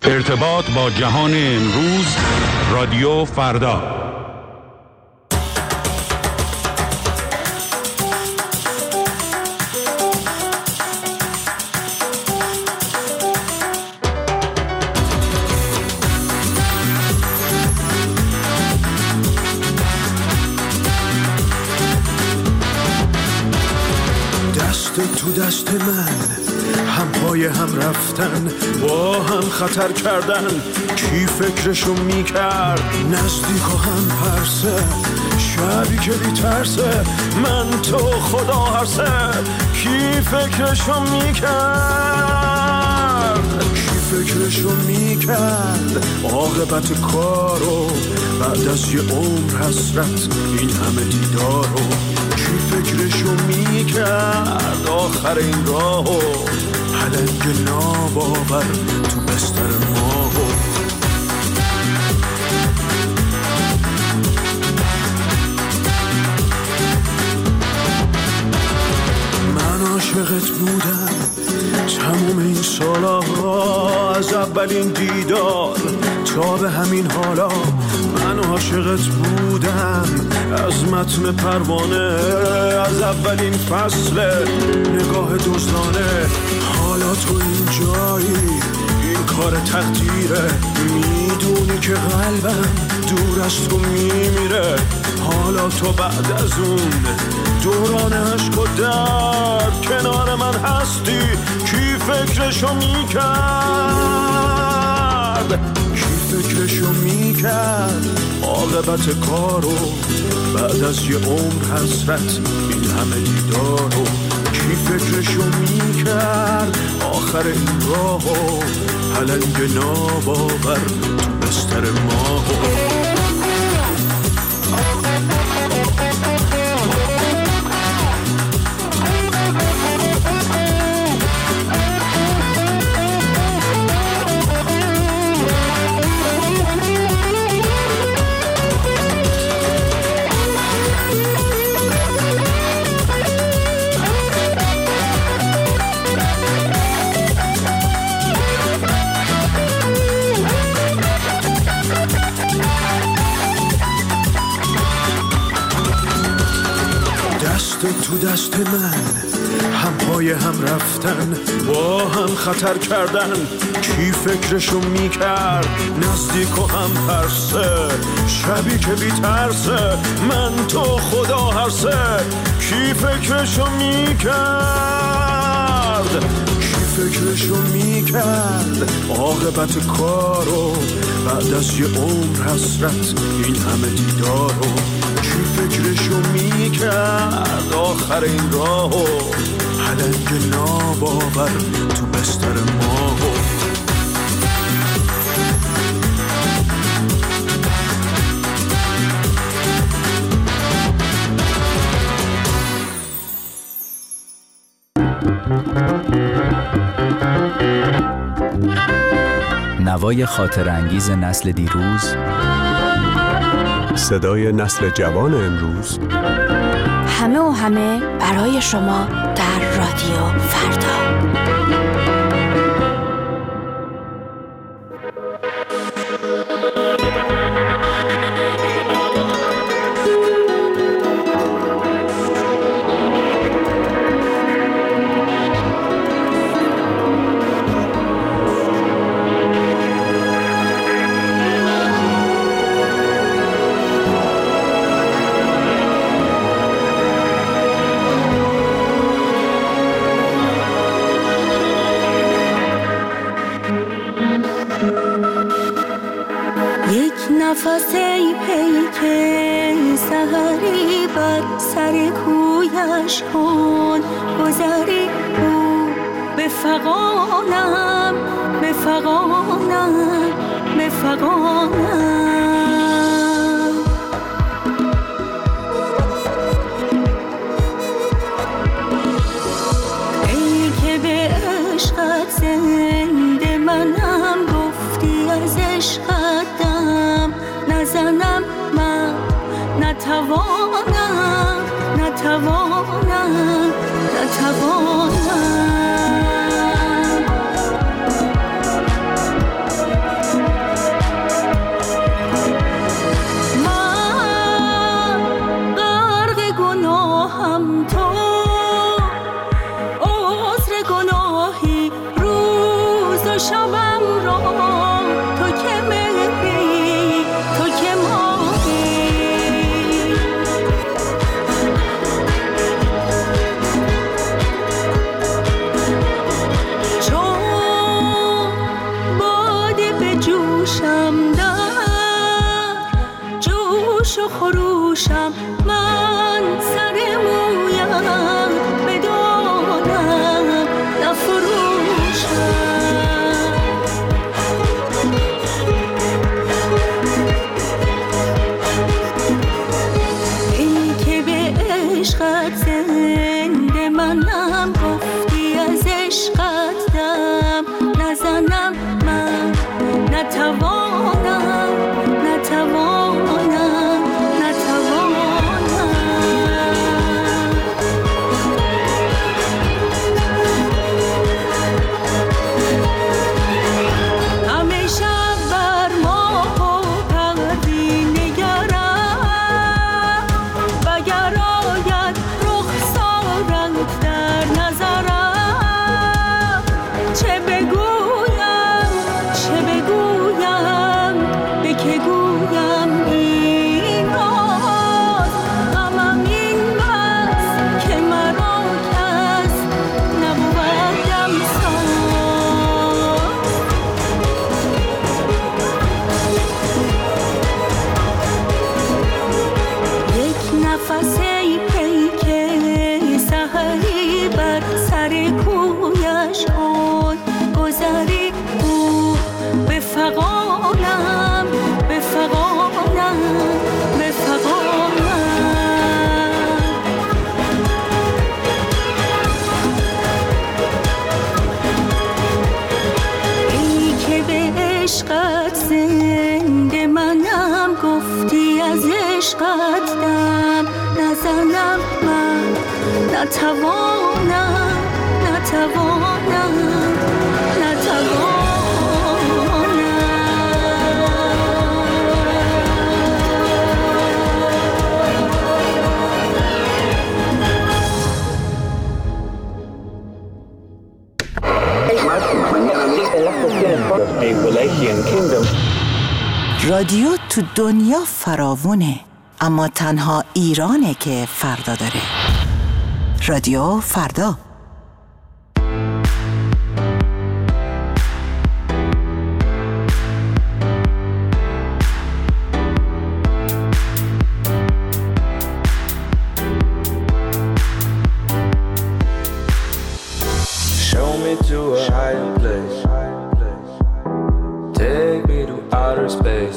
ارتباط با جهان امروز، رادیو فردا. تو دست من هم پای هم رفتن، با هم خطر کردن، کی فکرشو میکرد نزدیک و هم پرسه، شبی که بیترسه من تو خدا هرسه، کی فکرشو میکرد، کی فکرشو میکرد عاقبت کارو بعد از یه عمر حسرت این همه دیدارو، کی فکرشو میکرد آخر این راهو پلنگ ناباور تو بستر ماهو. من عاشقت بودم تموم این سالها، از اولین دیدار تا به همین حالا، من عاشقت بودم از متن پروانه، از اولین فصل نگاه دزدانه، حالا تو این جایی این کار تقدیره، میدونی که قلبم دور از تو میمیره، حالا تو بعد از اون دوران عشق و درد کنار من هستی، کی فکرشو میکرد، کی فکرشو میکرد عاقبت کارو بعد از یه عمر حسرت این همه دیدارو، کی فکرشو میکرد آخر این راهو پلنگ ناباور تو بستر ماهو. تو دست من هم پای هم رفتن، با هم خطر کردن، کی فکرشو میکرد نزدیک و هم پرسه، شبی که بیترسه من تو خدا هرسه، کی فکرشو میکرد، کی فکرشو میکرد عاقبت کارو بعد از یه عمر حسرت این همه دیدارو، کی فکرشو میکرد آخر این راهو پلنگ ناباور تو بستر ماهو. نوای خاطرانگیز نسل دیروز، صدای نسل جوان امروز، همه و همه برای شما در رادیو فردا. نفس ای پیک سحری بر سر کویش کن، گذری او به فغانم، به فغانم، به فغانم. ای که به عشقت زنده منم، گفتی از عشقت نزنم من، نتوانم، نتوانم، نتوانم. و شبم را تو که مهری، تو که ماهی. چون باده به جوشم در جوش و خروشم، من سر مویم بدانم نفروشم. ای که به عشقت زنده منم، گفتی از عشقت دم نزنم، من نتوانم نتوانم نتوانم. همه شب بر ماه و پروین نگرم، وگر آید رخسارت در نظرم. چه بگویم چه بگویم، به که گویم این راز. غمم این بس که مرا کس نبود دمساز. یک نفس ای پیک سحری بر سر کویش آن گذری، او به فغانم به فغانم به فغانم. ای که به عشقت زنده منم، گفتی از عشقت دم نزنم، من نتوانم نتوانم نتوانم. رادیو تو دنیا فراوونه، اما تنها ایرانه که فردا داره. رادیو فردا. Show me to a higher place. Take me to outer space.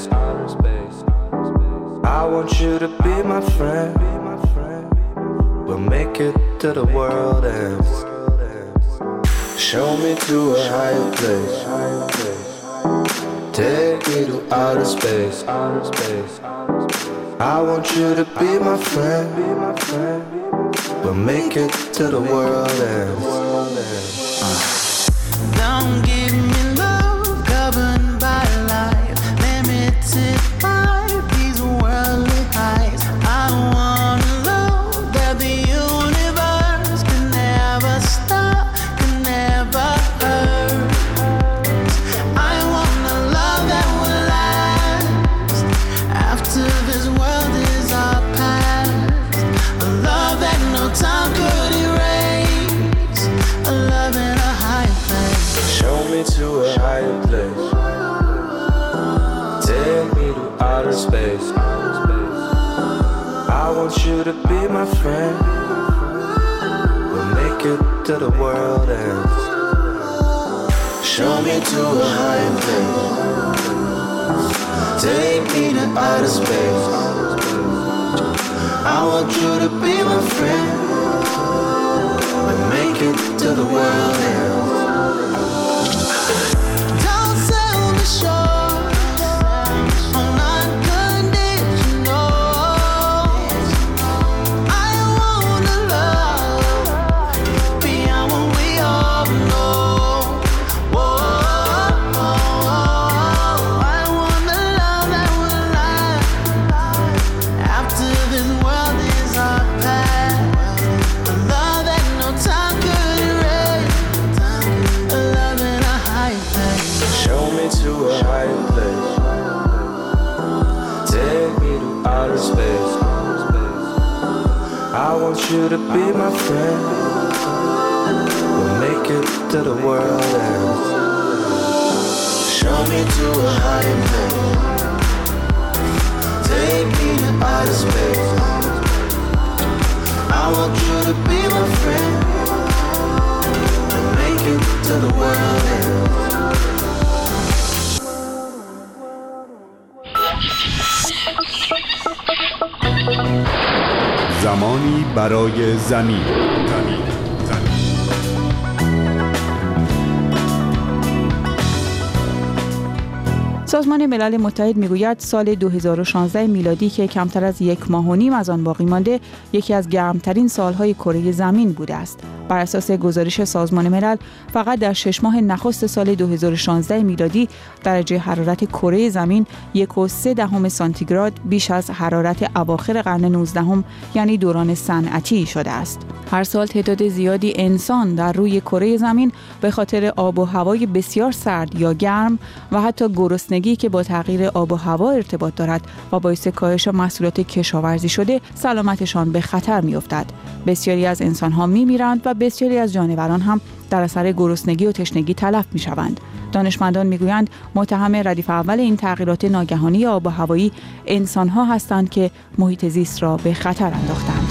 I want you to be my friend. We'll make it to the world ends. Show me to a higher place. Take me to outer space. I want you to be my friend. We'll make it to the world ends. Don't give me love governed by life, limited by these worldly highs. I want a love that the universe can never stop, can never hurt. I want a love that will last after this world is our past. A love that no time could erase. A love in a high place. Show me to a higher place. Take me to outer space. I want you to be my friend. We'll make it to the world ends. Show me to a higher place. Take me to outer space. I want you to be my friend. We'll make it to the world ends. Don't sell me short on unconditional. I want a love beyond what we all know. Whoa, I want a love that will last after this world is our past. A love that no time could erase. Show me to a higher place. Take me to outer space. I want you to be my friend. We'll make it to the world ends. Show me to a higher place. Take me to outer space. I want you to be my friend. We'll make it to the world ends. زمانی برای زمین. سازمان ملل متحد میگوید سال 2016 میلادی که کمتر از 1.5 ماه از آن باقی مانده یکی از گرمترین سالهای کره زمین بوده است. بر اساس گزارش سازمان ملل فقط در 6 ماه نخست سال 2016 میلادی درجه حرارت کره زمین 1.3 سانتیگراد بیش از حرارت اواخر قرن 19 یعنی دوران صنعتی شده است. هر سال تعداد زیادی انسان در روی کره زمین به خاطر آب و هوای بسیار سرد یا گرم و حتی گرسنگی که با تغییر آب و هوا ارتباط دارد و باعث کاهش محصولات کشاورزی شده سلامتشان به خطر می‌افتد. بسیاری از انسان‌ها می‌میرند و بسیاری از جانوران هم در اثر گرسنگی و تشنگی تلف می‌شوند. دانشمندان می‌گویند متهم ردیف اول این تغییرات ناگهانی آب و هوایی انسان‌ها هستند که محیط زیست را به خطر انداختند.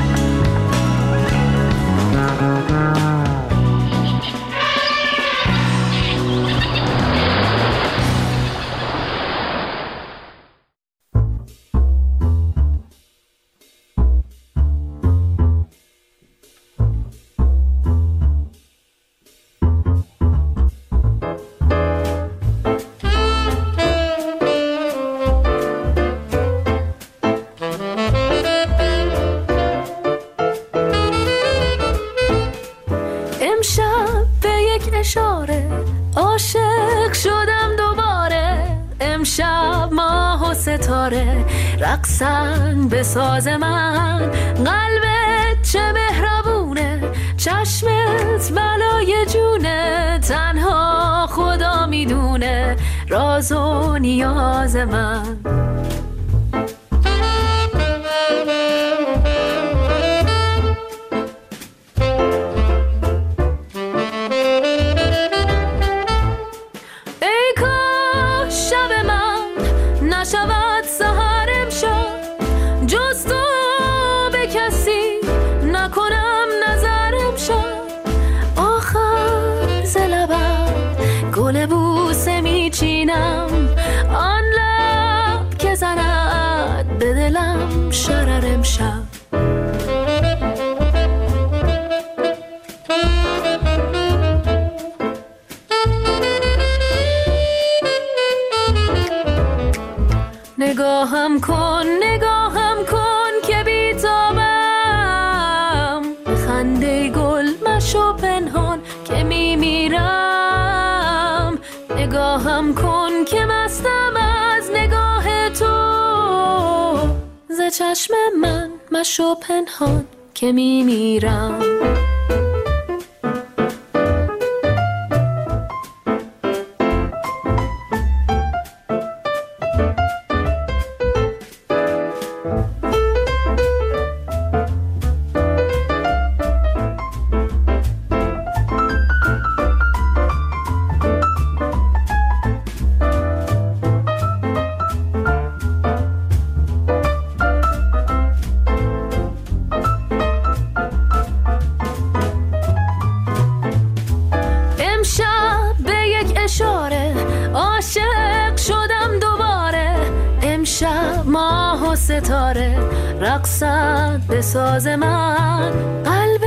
عاشق شدم دوباره امشب ماه و ستاره رقصن به ساز من قلبت چه مهربونه چشمت بلای جونه تنها خدا میدونه راز و نیاز من آن لب که زند به دلم شرر امشب نگاهم کن که بیتابم خنده گل مشو پنهان که میمیرم نگاهم کن که مستم از نگاه تو ز چشم من مشو پنهان که میمیرم عاشق شدم دوباره امشب ماه و ستاره رقصد به ساز من قلب